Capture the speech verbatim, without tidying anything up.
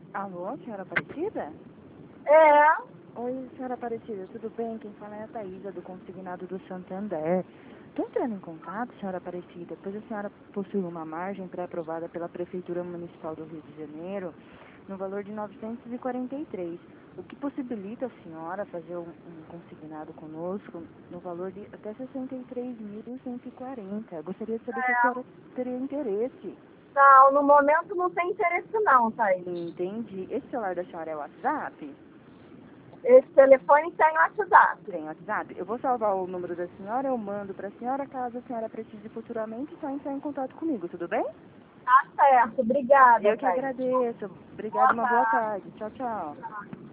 Alô, senhora Aparecida? É, Oi, senhora Aparecida, tudo bem? Quem fala é a Thaísa, do Consignado do Santander. Estou entrando em contato, senhora Aparecida, pois a senhora possui uma margem pré-aprovada pela Prefeitura Municipal do Rio de Janeiro no valor de novecentos e quarenta e três, o que possibilita a senhora fazer um, um consignado conosco no valor de até sessenta e três mil cento e quarenta. Gostaria de saber se a senhora é. teria interesse. Não, no momento não tem interesse não, Thaís. Entendi. Esse celular da senhora é o WhatsApp? Esse telefone tem WhatsApp. Tem WhatsApp? Eu vou salvar o número da senhora, eu mando para a senhora, caso a senhora precise futuramente, só entrar em contato comigo, tudo bem? Tá certo, obrigada, Eu que Thaís. agradeço. Obrigada, Boa uma boa tarde. tarde. Tchau, tchau. Tchau.